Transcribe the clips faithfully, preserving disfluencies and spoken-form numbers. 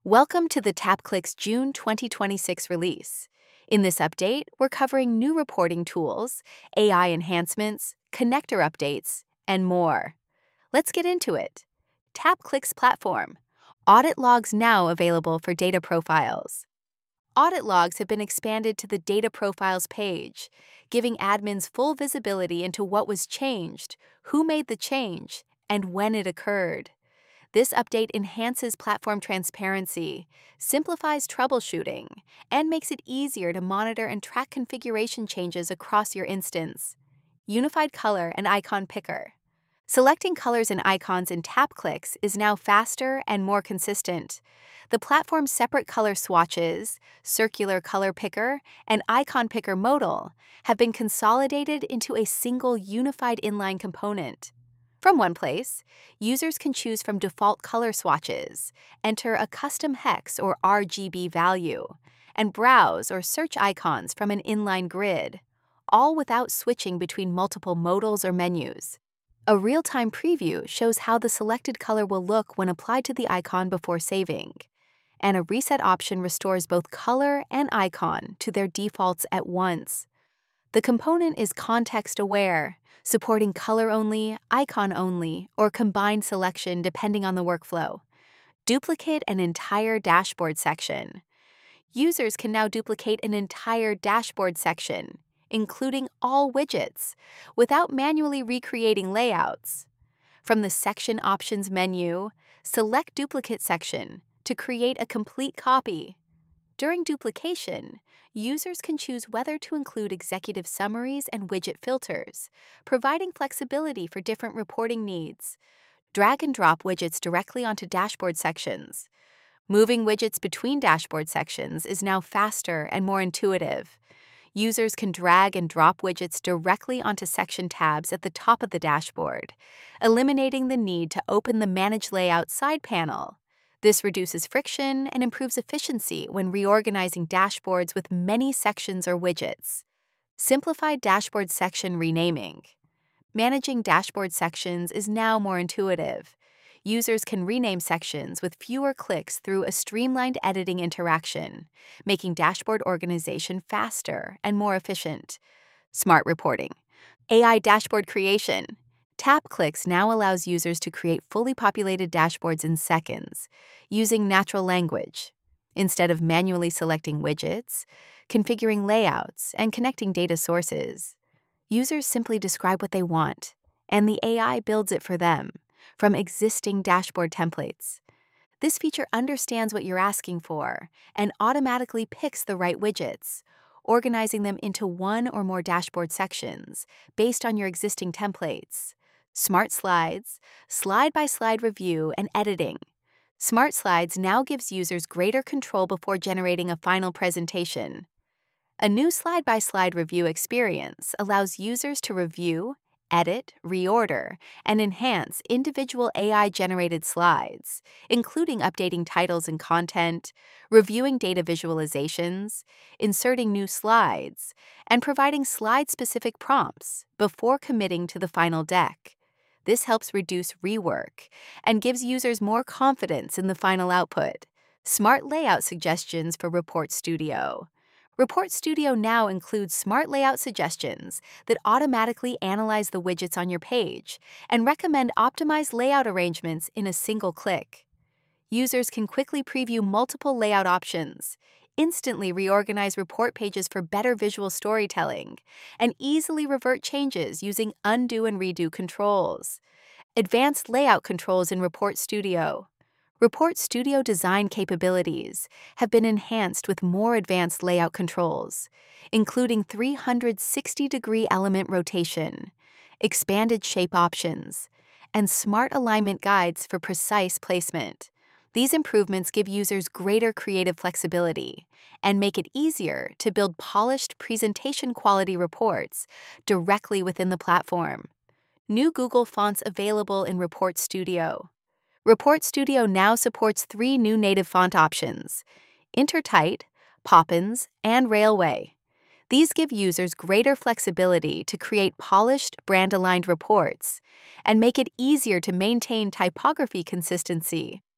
Welcome to the TapClicks June twenty twenty-six release. In this update, we're covering new reporting tools, A I enhancements, connector updates, and more. Let's get into it. TapClicks platform. Audit logs now available for data profiles. Audit logs have been expanded to the Data Profiles page, giving admins full visibility into what was changed, who made the change, and when it occurred. This update enhances platform transparency, simplifies troubleshooting, and makes it easier to monitor and track configuration changes across your instance. Unified Color and Icon Picker. Selecting colors and icons in TapClicks is now faster and more consistent. The platform's separate color swatches, circular color picker, and icon picker modal have been consolidated into a single unified inline component. From one place, users can choose from default color swatches, enter a custom hex or R G B value, and browse or search icons from an inline grid, all without switching between multiple modals or menus. A real-time preview shows how the selected color will look when applied to the icon before saving, and a reset option restores both color and icon to their defaults at once. The component is context-aware, supporting color-only, icon-only, or combined selection depending on the workflow. Duplicate an entire dashboard section. Users can now duplicate an entire dashboard section, including all widgets, without manually recreating layouts. From the Section Options menu, select Duplicate Section to create a complete copy. During duplication, users can choose whether to include executive summaries and widget filters, providing flexibility for different reporting needs. Drag and drop widgets directly onto dashboard sections. Moving widgets between dashboard sections is now faster and more intuitive. Users can drag and drop widgets directly onto section tabs at the top of the dashboard, eliminating the need to open the Manage Layout side panel. This reduces friction and improves efficiency when reorganizing dashboards with many sections or widgets. Simplified dashboard section renaming. Managing dashboard sections is now more intuitive. Users can rename sections with fewer clicks through a streamlined editing interaction, making dashboard organization faster and more efficient. Smart reporting. A I dashboard creation. TapClicks now allows users to create fully populated dashboards in seconds, using natural language. Instead of manually selecting widgets, configuring layouts, and connecting data sources, users simply describe what they want, and the A I builds it for them from existing dashboard templates. This feature understands what you're asking for and automatically picks the right widgets, organizing them into one or more dashboard sections based on your existing templates. Smart Slides, slide-by-slide review, and editing. Smart Slides now gives users greater control before generating a final presentation. A new slide-by-slide review experience allows users to review, edit, reorder, and enhance individual A I-generated slides, including updating titles and content, reviewing data visualizations, inserting new slides, and providing slide-specific prompts before committing to the final deck. This helps reduce rework and gives users more confidence in the final output. Smart layout suggestions for Report Studio. Report Studio now includes smart layout suggestions that automatically analyze the widgets on your page and recommend optimized layout arrangements in a single click. Users can quickly preview multiple layout options, instantly reorganize report pages for better visual storytelling, and easily revert changes using undo and redo controls. Advanced layout controls in Report Studio. Report Studio design capabilities have been enhanced with more advanced layout controls, including three hundred sixty degree element rotation, expanded shape options, and smart alignment guides for precise placement. These improvements give users greater creative flexibility and make it easier to build polished presentation quality reports directly within the platform. New Google fonts available in Report Studio. Report Studio now supports three new native font options: Intertite, Poppins, and Railway. These give users greater flexibility to create polished, brand-aligned reports and make it easier to maintain typography consistency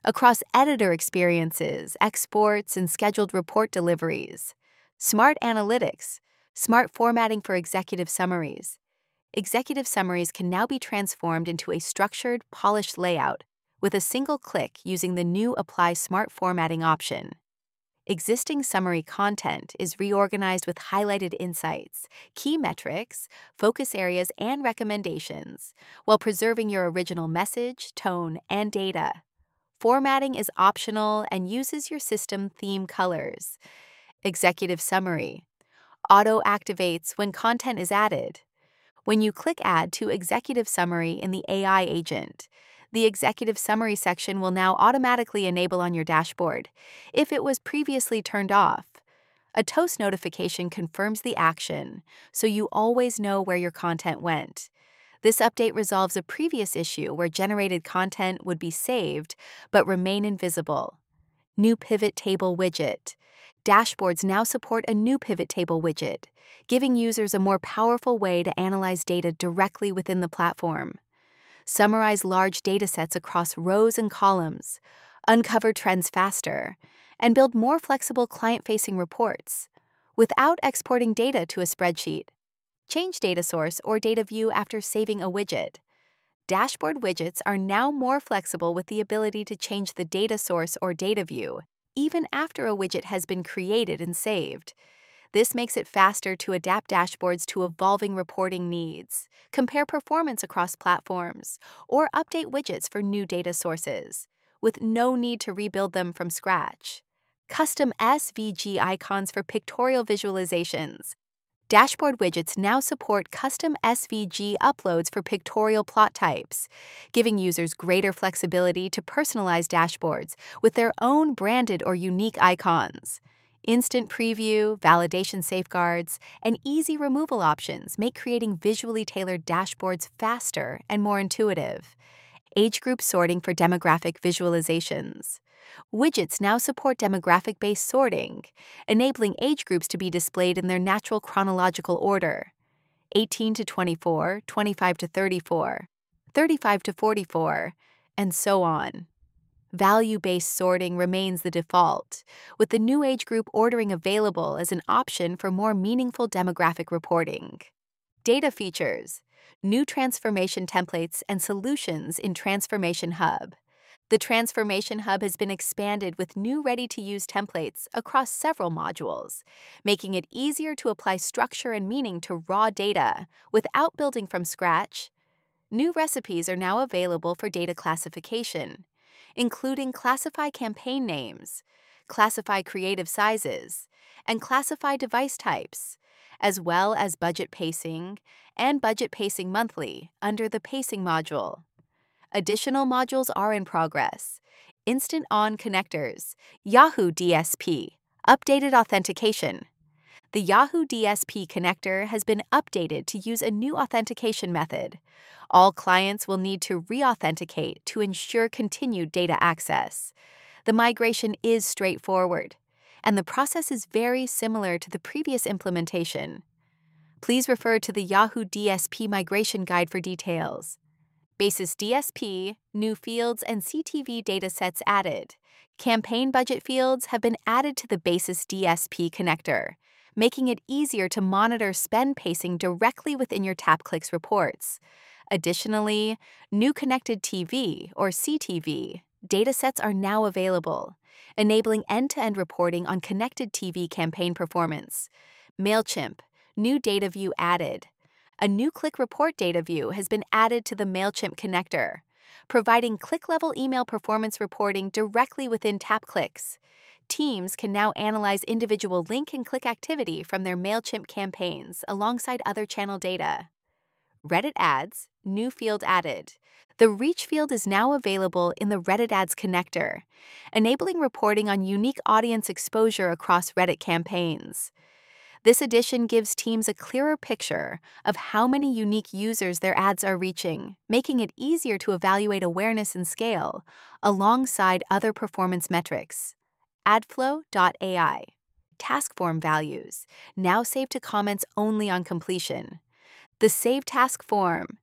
across editor experiences, exports, and scheduled report deliveries. Smart Analytics, smart formatting for executive summaries. Executive summaries can now be transformed into a structured, polished layout with a single click using the new Apply Smart Formatting option. Existing summary content is reorganized with highlighted insights, key metrics, focus areas, and recommendations, while preserving your original message, tone, and data. Formatting is optional and uses your system theme colors. Executive Summary auto-activates when content is added. When you click Add to Executive Summary in the A I agent, the Executive Summary section will now automatically enable on your dashboard if it was previously turned off. A toast notification confirms the action, so you always know where your content went. This update resolves a previous issue where generated content would be saved but remain invisible. New Pivot Table Widget. Dashboards now support a new pivot table widget, giving users a more powerful way to analyze data directly within the platform. Summarize large datasets across rows and columns, uncover trends faster, and build more flexible client-facing reports without exporting data to a spreadsheet. Change data source or data view after saving a widget. Dashboard widgets are now more flexible with the ability to change the data source or data view, even after a widget has been created and saved. This makes it faster to adapt dashboards to evolving reporting needs, compare performance across platforms, or update widgets for new data sources, with no need to rebuild them from scratch. Custom S V G icons for pictorial visualizations. Dashboard widgets now support custom S V G uploads for pictorial plot types, giving users greater flexibility to personalize dashboards with their own branded or unique icons. Instant preview, validation safeguards, and easy removal options make creating visually tailored dashboards faster and more intuitive. Age group sorting for demographic visualizations. Widgets now support demographic-based sorting, enabling age groups to be displayed in their natural chronological order: eighteen to twenty-four, twenty-five to thirty-four, thirty-five to forty-four, and so on. Value-based sorting remains the default, with the new age group ordering available as an option for more meaningful demographic reporting. Data features, new transformation templates and solutions in Transformation Hub. The Transformation Hub has been expanded with new ready-to-use templates across several modules, making it easier to apply structure and meaning to raw data without building from scratch. New recipes are now available for data classification, including classify campaign names, classify creative sizes, and classify device types, as well as budget pacing and budget pacing monthly under the pacing module. Additional modules are in progress: Instant On Connectors, Yahoo D S P, Updated Authentication. The Yahoo D S P connector has been updated to use a new authentication method. All clients will need to re-authenticate to ensure continued data access. The migration is straightforward, and the process is very similar to the previous implementation. Please refer to the Yahoo D S P migration guide for details. Basis D S P, new fields, and C T V datasets added. Campaign budget fields have been added to the Basis D S P connector, making it easier to monitor spend pacing directly within your TapClicks reports. Additionally, new Connected T V, or C T V, datasets are now available, enabling end-to-end reporting on Connected T V campaign performance. MailChimp, new data view added. A new Click Report data view has been added to the MailChimp connector, providing click-level email performance reporting directly within TapClicks. Teams can now analyze individual link and click activity from their MailChimp campaigns alongside other channel data. Reddit Ads, new field added. The Reach field is now available in the Reddit Ads connector, enabling reporting on unique audience exposure across Reddit campaigns. This addition gives teams a clearer picture of how many unique users their ads are reaching, making it easier to evaluate awareness and scale alongside other performance metrics. Adflow dot A I. Task form values, now saved to comments only on completion. The Save Task form.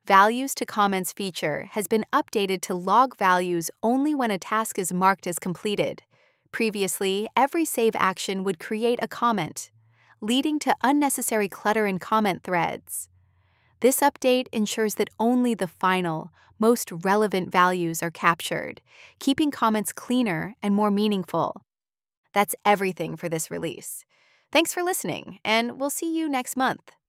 Values to Comments feature has been updated to log values only when a task is marked as completed. Previously, every save action would create a comment, leading to unnecessary clutter in comment threads. This update ensures that only the final, most relevant values are captured, keeping comments cleaner and more meaningful. That's everything for this release. Thanks for listening, and we'll see you next month.